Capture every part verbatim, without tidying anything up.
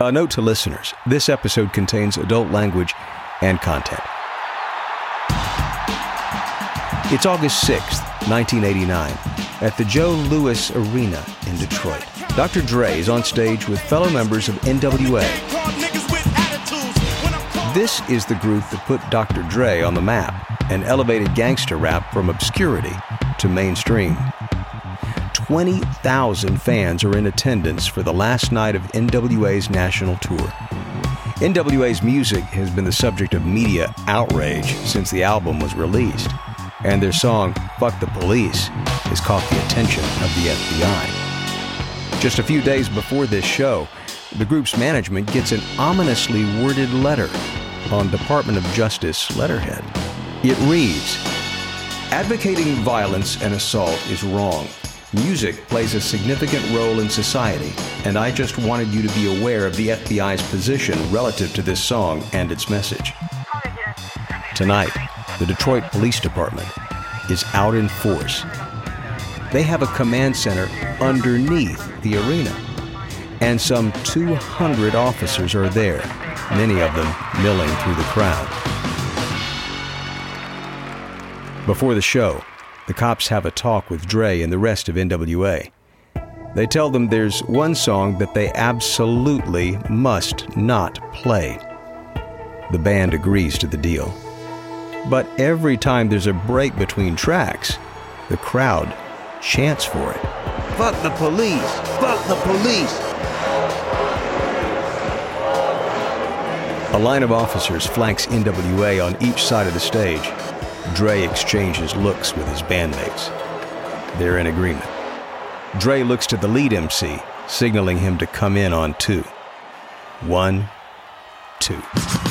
A note to listeners, this episode contains adult language and content. It's August sixth, nineteen eighty-nine, at the Joe Louis Arena in Detroit. Doctor Dre is on stage with fellow members of N W A. This is the group that put Doctor Dre on the map and elevated gangster rap from obscurity to mainstream. twenty thousand fans are in attendance for the last night of N W A's national tour. N W A's music has been the subject of media outrage since the album was released, and their song, Fuck the Police, has caught the attention of the F B I. Just a few days before this show, the group's management gets an ominously worded letter on Department of Justice letterhead. It reads, "Advocating violence and assault is wrong. Music plays a significant role in society, and I just wanted you to be aware of the F B I's position relative to this song and its message." Tonight, the Detroit Police Department is out in force. They have a command center underneath the arena, and some two hundred officers are there, many of them milling through the crowd. Before the show, the cops have a talk with Dre and the rest of N W A. They tell them there's one song that they absolutely must not play. The band agrees to the deal. But every time there's a break between tracks, the crowd chants for it. Fuck the police! Fuck the police! A line of officers flanks N W A on each side of the stage. Dre exchanges looks with his bandmates. They're in agreement. Dre looks to the lead M C, signaling him to come in on two. One, two.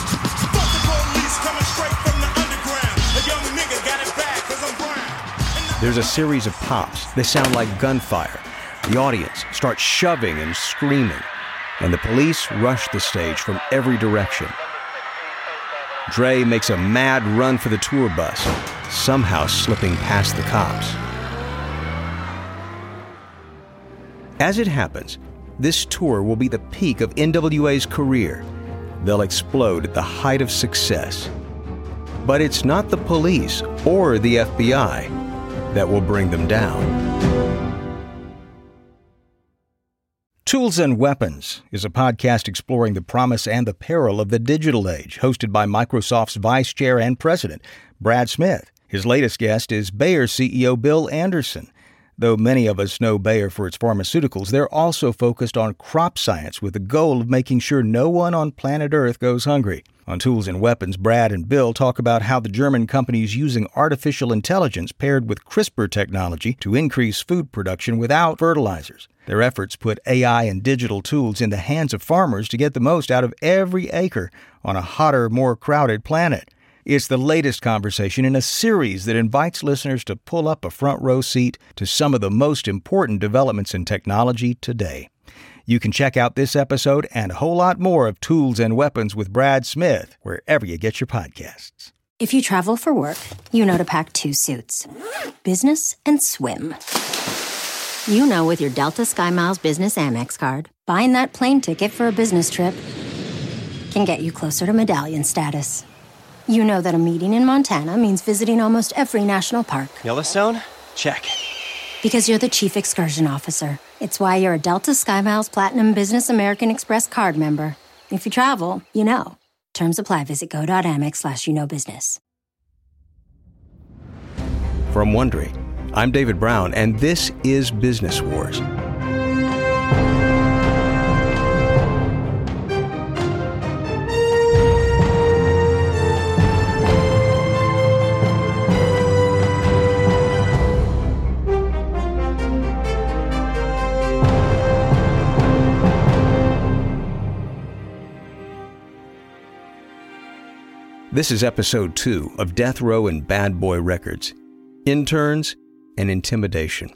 There's a series of pops. They sound like gunfire. The audience starts shoving and screaming, and the police rush the stage from every direction. Dre makes a mad run for the tour bus, somehow slipping past the cops. As it happens, this tour will be the peak of N W A's career. They'll explode at the height of success. But it's not the police or the F B I that will bring them down. Tools and Weapons is a podcast exploring the promise and the peril of the digital age, hosted by Microsoft's Vice Chair and President, Brad Smith. His latest guest is Bayer C E O Bill Anderson. Though many of us know Bayer for its pharmaceuticals, they're also focused on crop science with the goal of making sure no one on planet Earth goes hungry. On Tools and Weapons, Brad and Bill talk about how the German company is using artificial intelligence paired with CRISPR technology to increase food production without fertilizers. Their efforts put A I and digital tools in the hands of farmers to get the most out of every acre on a hotter, more crowded planet. It's the latest conversation in a series that invites listeners to pull up a front row seat to some of the most important developments in technology today. You can check out this episode and a whole lot more of Tools and Weapons with Brad Smith wherever you get your podcasts. If you travel for work, you know to pack two suits. Business and swim. You know with your Delta SkyMiles Business Amex card, buying that plane ticket for a business trip can get you closer to medallion status. You know that a meeting in Montana means visiting almost every national park. Yellowstone? Check. Because you're the chief excursion officer. It's why you're a Delta SkyMiles Platinum Business American Express card member. If you travel, you know. Terms apply. Visit go.amex slash you know business. From Wondery, I'm David Brown, and this is Business Wars. This is episode two of Death Row and Bad Boy Records, Interns and Intimidation.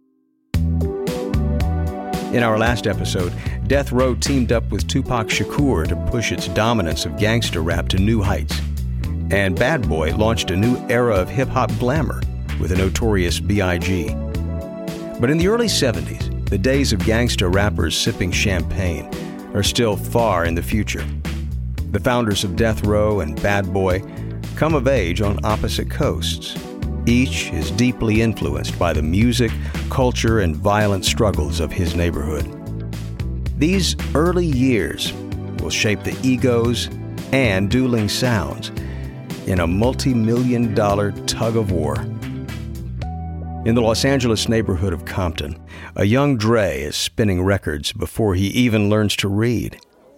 In our last episode, Death Row teamed up with Tupac Shakur to push its dominance of gangster rap to new heights. And Bad Boy launched a new era of hip-hop glamour with the notorious B I G But in the early seventies, the days of gangster rappers sipping champagne are still far in the future. The founders of Death Row and Bad Boy come of age on opposite coasts. Each is deeply influenced by the music, culture, and violent struggles of his neighborhood. These early years will shape the egos and dueling sounds in a multi-million dollar tug of war. In the Los Angeles neighborhood of Compton, a young Dre is spinning records before he even learns to read.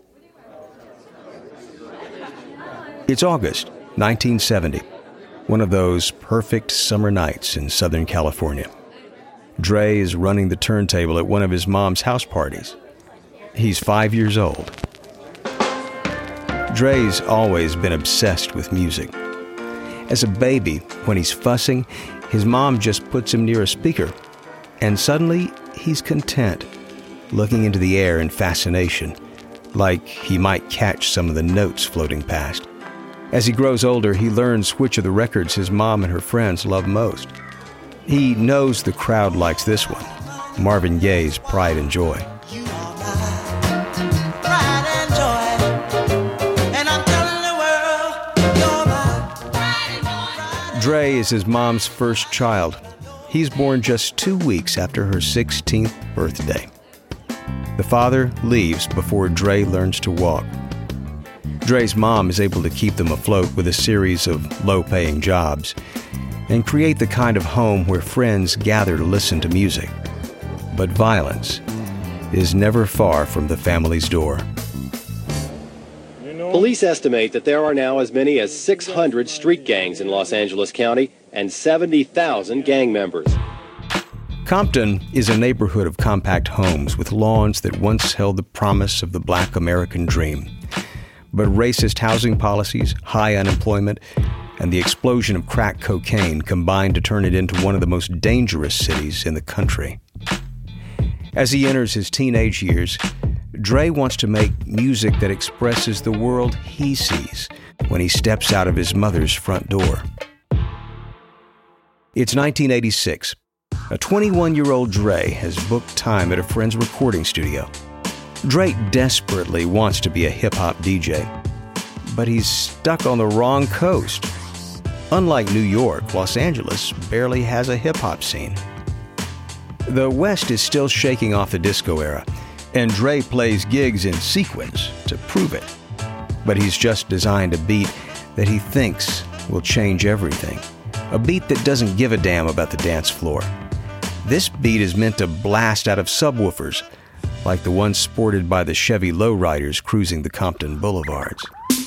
It's August nineteen seventy, one of those perfect summer nights in Southern California. Dre is running the turntable at one of his mom's house parties. He's five years old. Dre's always been obsessed with music. As a baby, when he's fussing, his mom just puts him near a speaker, and suddenly he's content, looking into the air in fascination, like he might catch some of the notes floating past. As he grows older, he learns which of the records his mom and her friends love most. He knows the crowd likes this one, Marvin Gaye's Pride and Joy. Dre is his mom's first child. He's born just two weeks after her sixteenth birthday. The father leaves before Dre learns to walk. Dre's mom is able to keep them afloat with a series of low-paying jobs and create the kind of home where friends gather to listen to music. But violence is never far from the family's door. Police estimate that there are now as many as six hundred street gangs in Los Angeles County and seventy thousand gang members. Compton is a neighborhood of compact homes with lawns that once held the promise of the Black American dream. But racist housing policies, high unemployment, and the explosion of crack cocaine combined to turn it into one of the most dangerous cities in the country. As he enters his teenage years, Dre wants to make music that expresses the world he sees when he steps out of his mother's front door. It's nineteen eighty-six. A twenty-one-year-old Dre has booked time at a friend's recording studio. Dre desperately wants to be a hip-hop D J, but he's stuck on the wrong coast. Unlike New York, Los Angeles barely has a hip-hop scene. The West is still shaking off the disco era, and Dre plays gigs in sequins to prove it. But he's just designed a beat that he thinks will change everything. A beat that doesn't give a damn about the dance floor. This beat is meant to blast out of subwoofers, like the ones sported by the Chevy lowriders cruising the Compton boulevards.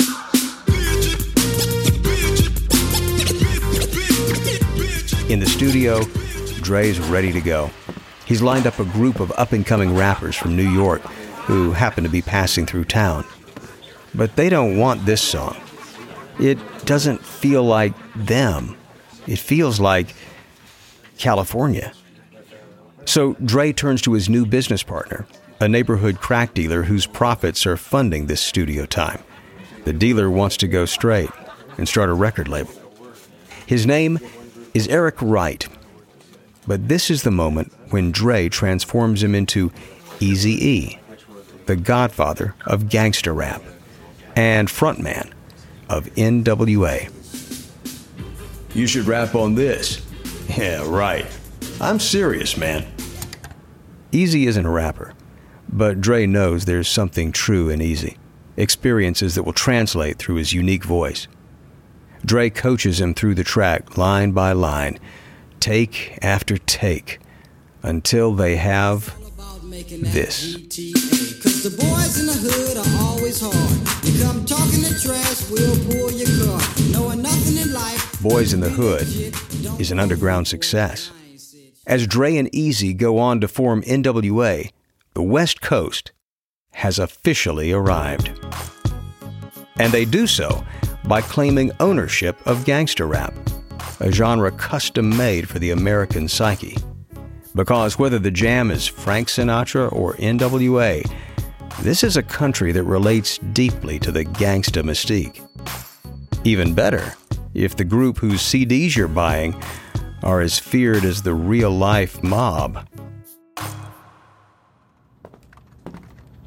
In the studio, Dre's ready to go. He's lined up a group of up-and-coming rappers from New York who happen to be passing through town. But they don't want this song. It doesn't feel like them. It feels like California. So Dre turns to his new business partner, a neighborhood crack dealer whose profits are funding this studio time. The dealer wants to go straight and start a record label. His name is Eric Wright. But this is the moment when Dre transforms him into Eazy-E, the godfather of gangsta rap and frontman of N W A. You should rap on this. Yeah, right. I'm serious, man. Eazy isn't a rapper, but Dre knows there's something true in Eazy, experiences that will translate through his unique voice. Dre coaches him through the track, line by line, take after take, until they have this. Cause the boys in the hood are always hard. You come talking the trash, we'll pull your car. Knowing nothing in life. Boys in the Hood is an underground success. As Dre and Eazy go on to form N W A, the West Coast has officially arrived. And they do so by claiming ownership of gangsta rap, a genre custom-made for the American psyche. Because whether the jam is Frank Sinatra or N W A, this is a country that relates deeply to the gangsta mystique. Even better, if the group whose C Ds you're buying are as feared as the real-life mob.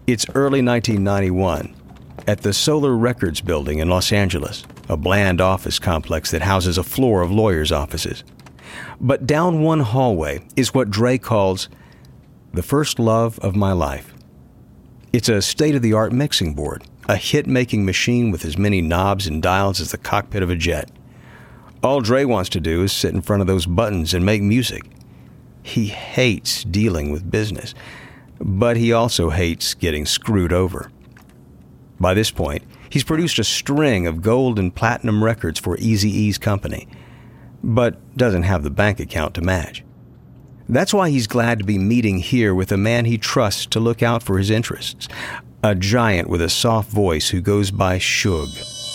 It's early nineteen ninety-one at the Solar Records building in Los Angeles, a bland office complex that houses a floor of lawyers' offices. But down one hallway is what Dre calls the first love of my life. It's a state-of-the-art mixing board, a hit-making machine with as many knobs and dials as the cockpit of a jet. All Dre wants to do is sit in front of those buttons and make music. He hates dealing with business, but he also hates getting screwed over. By this point, he's produced a string of gold and platinum records for Eazy-E's company, but doesn't have the bank account to match. That's why he's glad to be meeting here with a man he trusts to look out for his interests, a giant with a soft voice who goes by Suge.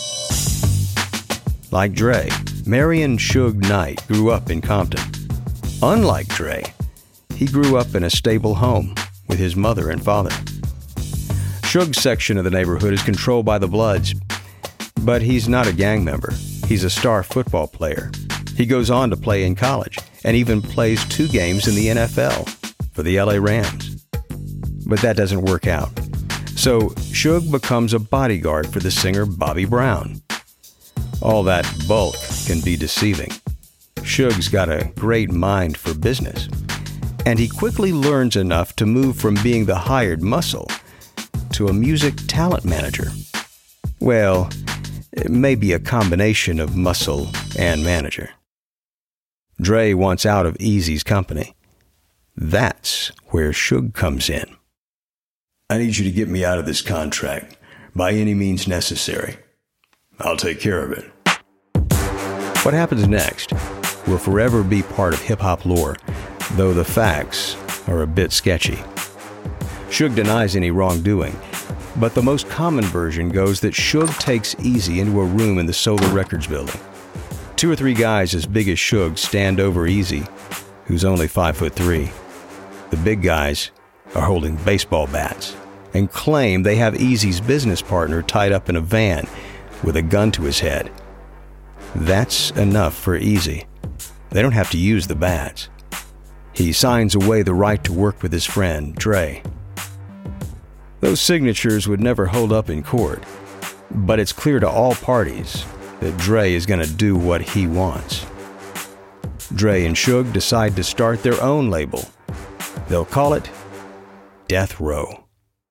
Like Dre, Marion Suge Knight grew up in Compton. Unlike Dre, he grew up in a stable home with his mother and father. Suge's section of the neighborhood is controlled by the Bloods, but he's not a gang member. He's a star football player. He goes on to play in college and even plays two games in the N F L for the L A Rams. But that doesn't work out. So Suge becomes a bodyguard for the singer Bobby Brown. All that bulk can be deceiving. Suge's got a great mind for business, and he quickly learns enough to move from being the hired muscle to a music talent manager. Well, it may be a combination of muscle and manager. Dre wants out of Eazy's company. That's where Suge comes in. I need you to get me out of this contract by any means necessary. I'll take care of it. What happens next will forever be part of hip-hop lore, though the facts are a bit sketchy. Suge denies any wrongdoing, but the most common version goes that Suge takes Eazy into a room in the Solar Records building. Two or three guys as big as Suge stand over Eazy, who's only five foot three. The big guys are holding baseball bats and claim they have Eazy's business partner tied up in a van with a gun to his head. That's enough for Eazy. They don't have to use the bats. He signs away the right to work with his friend, Dre. Those signatures would never hold up in court, but it's clear to all parties that Dre is going to do what he wants. Dre and Suge decide to start their own label. They'll call it Death Row.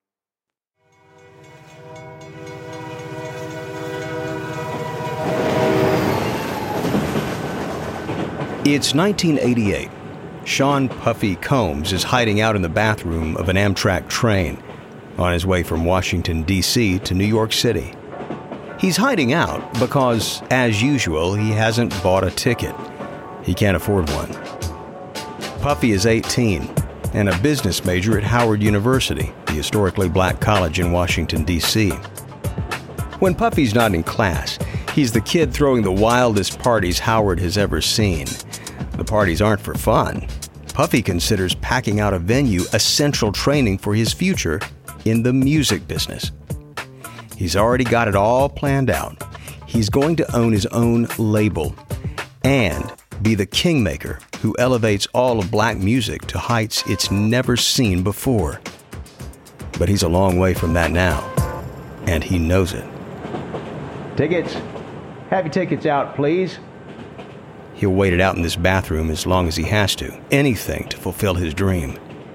It's nineteen eighty-eight. Sean Puffy Combs is hiding out in the bathroom of an Amtrak train on his way from Washington, D C to New York City. He's hiding out because, as usual, he hasn't bought a ticket. He can't afford one. Puffy is eighteen and a business major at Howard University, the historically black college in Washington, D C. When Puffy's not in class, he's the kid throwing the wildest parties Howard has ever seen. The parties aren't for fun. Puffy considers packing out a venue essential training for his future in the music business. He's already got it all planned out. He's going to own his own label and be the kingmaker who elevates all of black music to heights it's never seen before. But he's a long way from that now, and he knows it. Tickets? Have your tickets out, please. He'll wait it out in this bathroom as long as he has to. Anything to fulfill his dream.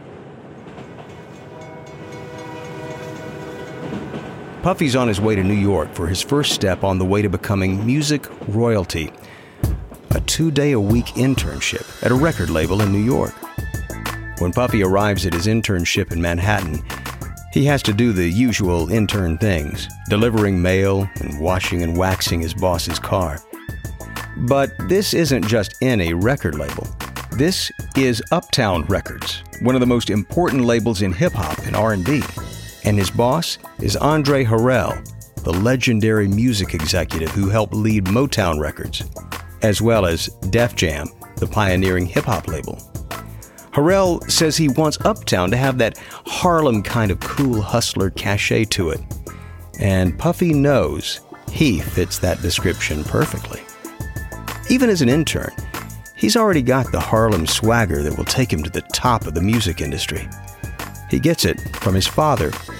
Puffy's on his way to New York for his first step on the way to becoming music royalty, a two-day-a-week internship at a record label in New York. When Puffy arrives at his internship in Manhattan, he has to do the usual intern things, delivering mail and washing and waxing his boss's car. But this isn't just any record label. This is Uptown Records, one of the most important labels in hip-hop and R and B. And his boss is Andre Harrell, the legendary music executive who helped lead Motown Records, as well as Def Jam, the pioneering hip-hop label. Harrell says he wants Uptown to have that Harlem kind of cool hustler cachet to it. And Puffy knows he fits that description perfectly. Even as an intern, he's already got the Harlem swagger that will take him to the top of the music industry. He gets it from his father,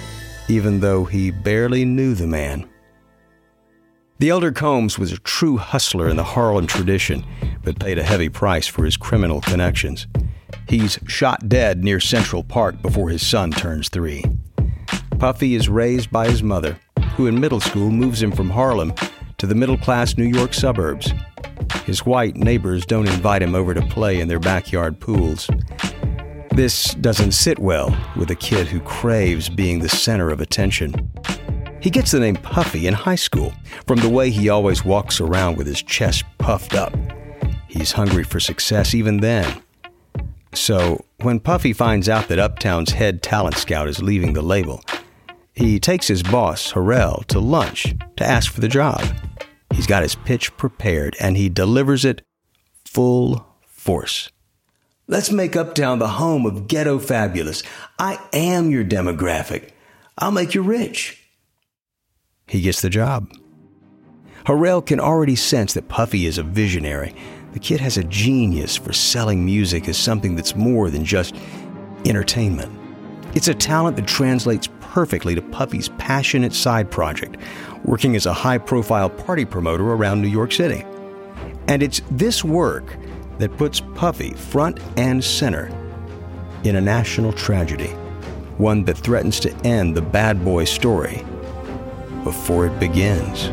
even though he barely knew the man. The elder Combs was a true hustler in the Harlem tradition, but paid a heavy price for his criminal connections. He's shot dead near Central Park before his son turns three. Puffy is raised by his mother, who in middle school moves him from Harlem to the middle-class New York suburbs. His white neighbors don't invite him over to play in their backyard pools. This doesn't sit well with a kid who craves being the center of attention. He gets the name Puffy in high school from the way he always walks around with his chest puffed up. He's hungry for success even then. So when Puffy finds out that Uptown's head talent scout is leaving the label, he takes his boss, Harrell, to lunch to ask for the job. He's got his pitch prepared, and he delivers it full force. Let's make Uptown the home of ghetto fabulous. I am your demographic. I'll make you rich. He gets the job. Harrell can already sense that Puffy is a visionary. The kid has a genius for selling music as something that's more than just entertainment. It's a talent that translates perfectly to Puffy's passionate side project, working as a high-profile party promoter around New York City. And it's this work that puts Puffy front and center in a national tragedy, one that threatens to end the bad boy story before it begins.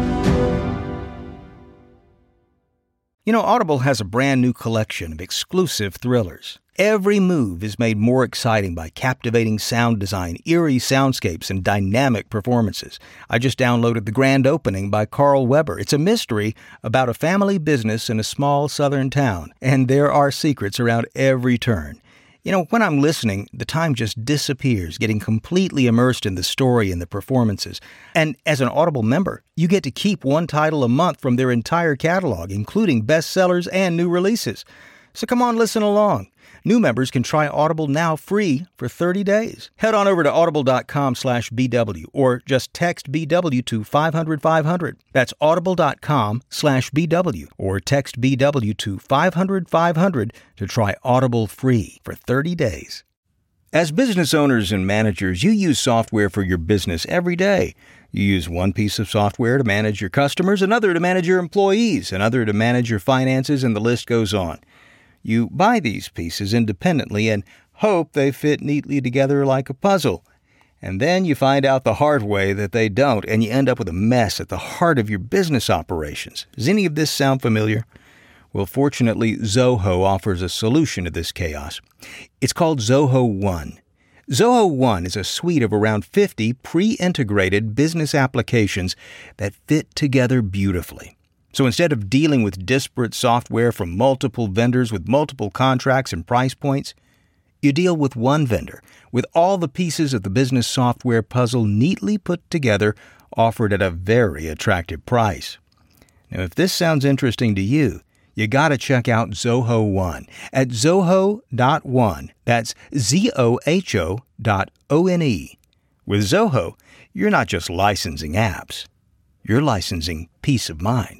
You know, Audible has a brand new collection of exclusive thrillers. Every move is made more exciting by captivating sound design, eerie soundscapes, and dynamic performances. I just downloaded The Grand Opening by Carl Weber. It's a mystery about a family business in a small southern town, and there are secrets around every turn. You know, when I'm listening, the time just disappears, getting completely immersed in the story and the performances. And as an Audible member, you get to keep one title a month from their entire catalog, including bestsellers and new releases. So come on, listen along. New members can try Audible now free for thirty days. Head on over to audible.com slash BW or just text B W to five hundred five hundred. That's audible.com slash BW or text B W to five hundred five hundred to try Audible free for thirty days. As business owners and managers, you use software for your business every day. You use one piece of software to manage your customers, another to manage your employees, another to manage your finances, and the list goes on. You buy these pieces independently and hope they fit neatly together like a puzzle. And then you find out the hard way that they don't, and you end up with a mess at the heart of your business operations. Does any of this sound familiar? Well, fortunately, Zoho offers a solution to this chaos. It's called Zoho One. Zoho One is a suite of around fifty pre-integrated business applications that fit together beautifully. So instead of dealing with disparate software from multiple vendors with multiple contracts and price points, you deal with one vendor with all the pieces of the business software puzzle neatly put together, offered at a very attractive price. Now, if this sounds interesting to you, you got to check out Zoho One at zoho dot one. That's Z O H O dot O N E. With Zoho, you're not just licensing apps. You're licensing peace of mind.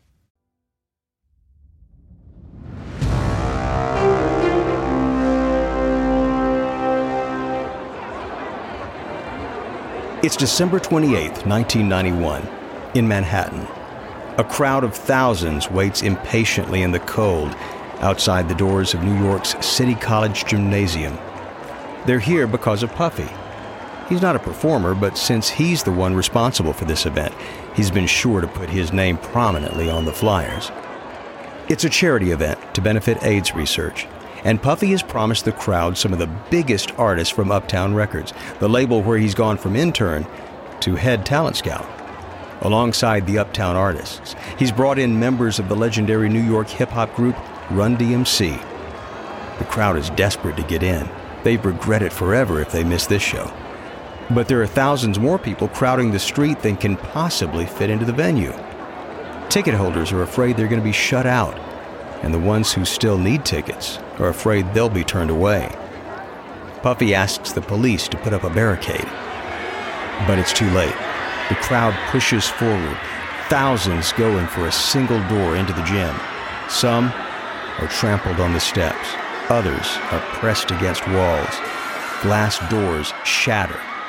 It's December twenty-eighth, nineteen ninety-one, in Manhattan. A crowd of thousands waits impatiently in the cold outside the doors of New York's City College Gymnasium. They're here because of Puffy. He's not a performer, but since he's the one responsible for this event, he's been sure to put his name prominently on the flyers. It's a charity event to benefit AIDS research, and Puffy has promised the crowd some of the biggest artists from Uptown Records, the label where he's gone from intern to head talent scout. Alongside the Uptown artists, he's brought in members of the legendary New York hip-hop group Run D M C. The crowd is desperate to get in. They'd regret it forever if they miss this show. But there are thousands more people crowding the street than can possibly fit into the venue. Ticket holders are afraid they're going to be shut out, and the ones who still need tickets are afraid they'll be turned away. Puffy asks the police to put up a barricade, but it's too late. The crowd pushes forward, thousands going for a single door into the gym. Some are trampled on the steps. Others are pressed against walls. Glass doors shatter.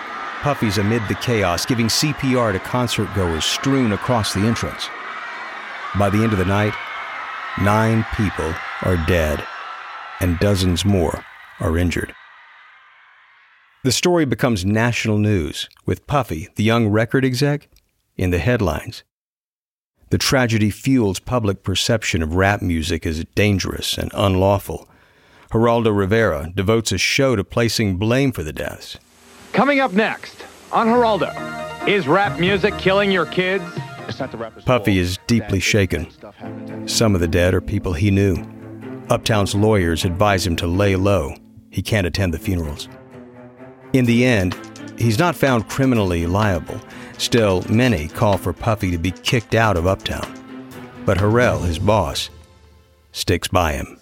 Puffy's amid the chaos, giving C P R to concertgoers strewn across the entrance. By the end of the night, nine people are dead, and dozens more are injured. The story becomes national news, with Puffy, the young record exec, in the headlines. The tragedy fuels public perception of rap music as dangerous and unlawful. Geraldo Rivera devotes a show to placing blame for the deaths. Coming up next on Geraldo, is rap music killing your kids? Puffy is deeply shaken. Some of the dead are people he knew. Uptown's lawyers advise him to lay low. He can't attend the funerals. In the end, he's not found criminally liable. Still, many call for Puffy to be kicked out of Uptown. But Harrell, his boss, sticks by him.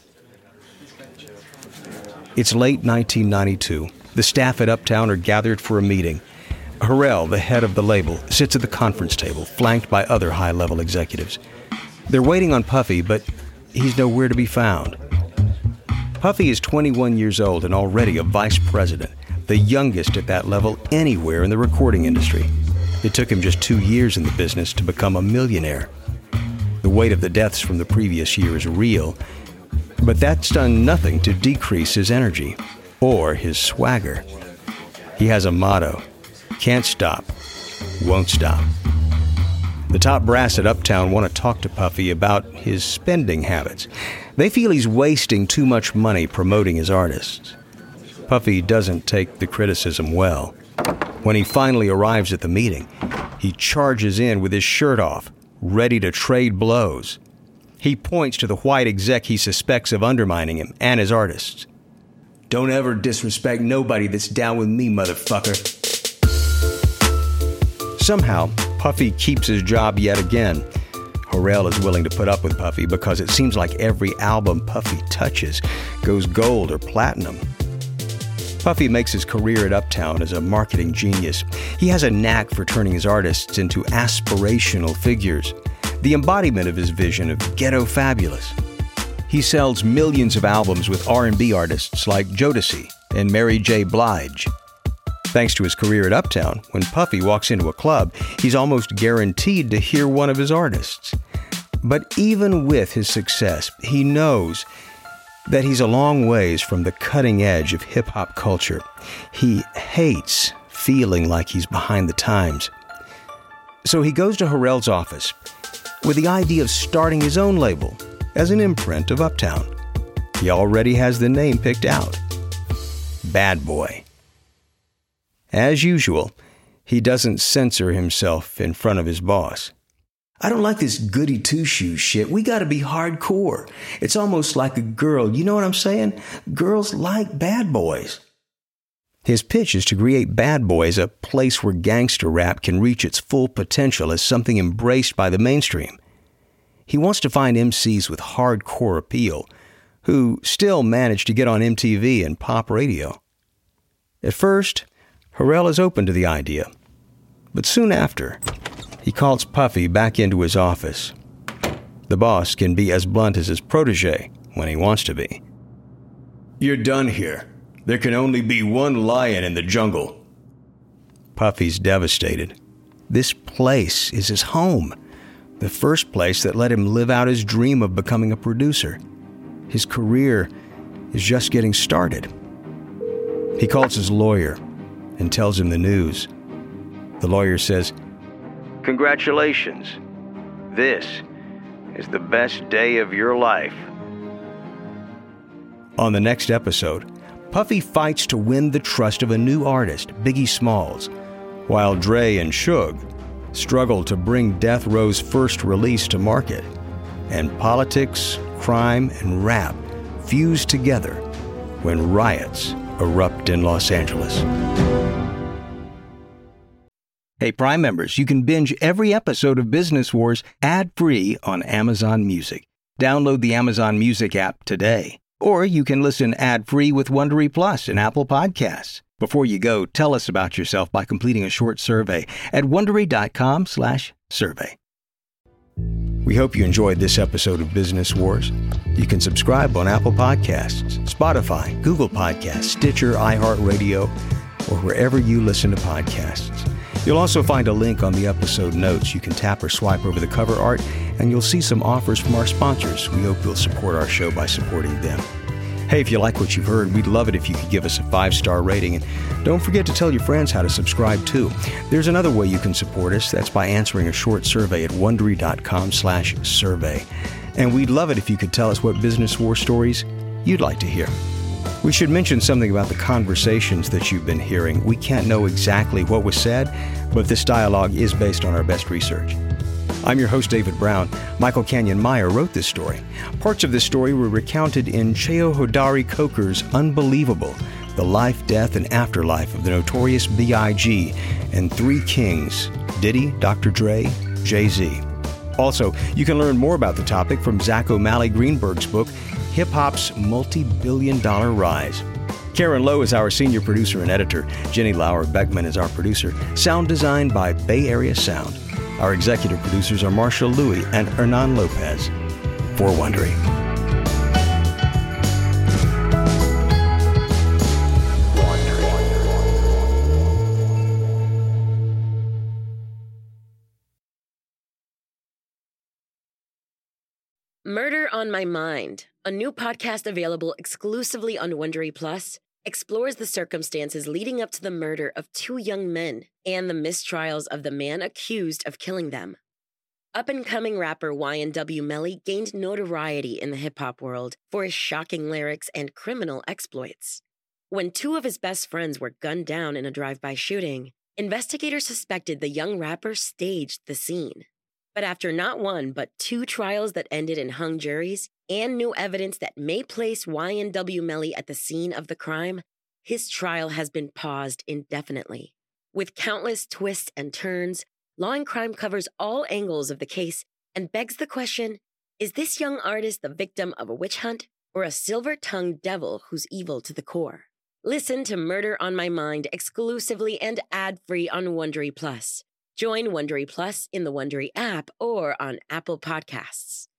It's late nineteen ninety-two. The staff at Uptown are gathered for a meeting. Harrell, the head of the label, sits at the conference table, flanked by other high-level executives. They're waiting on Puffy, but he's nowhere to be found. Puffy is twenty-one years old and already a vice president, the youngest at that level anywhere in the recording industry. It took him just two years in the business to become a millionaire. The weight of the deaths from the previous year is real, but that's done nothing to decrease his energy or his swagger. He has a motto: can't stop, won't stop. The top brass at Uptown want to talk to Puffy about his spending habits. They feel he's wasting too much money promoting his artists. Puffy doesn't take the criticism well. When he finally arrives at the meeting, he charges in with his shirt off, ready to trade blows. He points to the white exec he suspects of undermining him and his artists. "Don't ever disrespect nobody that's down with me, motherfucker." Somehow, Puffy keeps his job yet again. Harrell is willing to put up with Puffy because it seems like every album Puffy touches goes gold or platinum. Puffy makes his career at Uptown as a marketing genius. He has a knack for turning his artists into aspirational figures, the embodiment of his vision of ghetto fabulous. He sells millions of albums with R and B artists like Jodeci and Mary J. Blige. Thanks to his career at Uptown, when Puffy walks into a club, he's almost guaranteed to hear one of his artists. But even with his success, he knows that he's a long ways from the cutting edge of hip-hop culture. He hates feeling like he's behind the times. So he goes to Harrell's office with the idea of starting his own label as an imprint of Uptown. He already has the name picked out: Bad Boy. As usual, he doesn't censor himself in front of his boss. "I don't like this goody two-shoes shit. We gotta be hardcore. It's almost like a girl, you know what I'm saying? Girls like bad boys." His pitch is to create Bad Boy as a place where gangster rap can reach its full potential as something embraced by the mainstream. He wants to find M Cs with hardcore appeal, who still manage to get on M T V and pop radio. At first, Harrell is open to the idea, but soon after, he calls Puffy back into his office. The boss can be as blunt as his protege when he wants to be. "You're done here. There can only be one lion in the jungle." Puffy's devastated. This place is his home, the first place that let him live out his dream of becoming a producer. His career is just getting started. He calls his lawyer and tells him the news. The lawyer says, "Congratulations. This is the best day of your life." On the next episode, Puffy fights to win the trust of a new artist, Biggie Smalls, while Dre and Suge struggle to bring Death Row's first release to market. And politics, crime, and rap fuse together when riots erupt in Los Angeles. Hey, Prime members, you can binge every episode of Business Wars ad-free on Amazon Music. Download the Amazon Music app today. Or you can listen ad-free with Wondery Plus and Apple Podcasts. Before you go, tell us about yourself by completing a short survey at Wondery.com slash survey. We hope you enjoyed this episode of Business Wars. You can subscribe on Apple Podcasts, Spotify, Google Podcasts, Stitcher, iHeartRadio, or wherever you listen to podcasts. You'll also find a link on the episode notes. You can tap or swipe over the cover art, and you'll see some offers from our sponsors. We hope you'll support our show by supporting them. Hey, if you like what you've heard, we'd love it if you could give us a five-star rating. And don't forget to tell your friends how to subscribe, too. There's another way you can support us. That's by answering a short survey at Wondery.com slash survey. And we'd love it if you could tell us what business war stories you'd like to hear. We should mention something about the conversations that you've been hearing. We can't know exactly what was said, but this dialogue is based on our best research. I'm your host, David Brown. Michael Canyon Meyer wrote this story. Parts of this story were recounted in Cheo Hodari Coker's Unbelievable, The Life, Death, and Afterlife of the Notorious B I G and Three Kings, Diddy, Doctor Dre, Jay-Z. Also, you can learn more about the topic from Zach O'Malley Greenberg's book, Hip-Hop's Multi-Billion Dollar Rise. Karen Lowe is our senior producer and editor. Jenny Lauer Beckman is our producer. Sound design by Bay Area Sound. Our executive producers are Marshall Louis and Hernan Lopez. For Wondery. Murder on My Mind, a new podcast available exclusively on Wondery Plus, explores the circumstances leading up to the murder of two young men and the mistrials of the man accused of killing them. Up-and-coming rapper Y N W Melly gained notoriety in the hip-hop world for his shocking lyrics and criminal exploits. When two of his best friends were gunned down in a drive-by shooting, investigators suspected the young rapper staged the scene. But after not one but two trials that ended in hung juries and new evidence that may place Y N W Melly at the scene of the crime, his trial has been paused indefinitely. With countless twists and turns, Law and Crime covers all angles of the case and begs the question, is this young artist the victim of a witch hunt or a silver-tongued devil who's evil to the core? Listen to Murder on My Mind exclusively and ad-free on Wondery Plus. Join Wondery Plus in the Wondery app or on Apple Podcasts.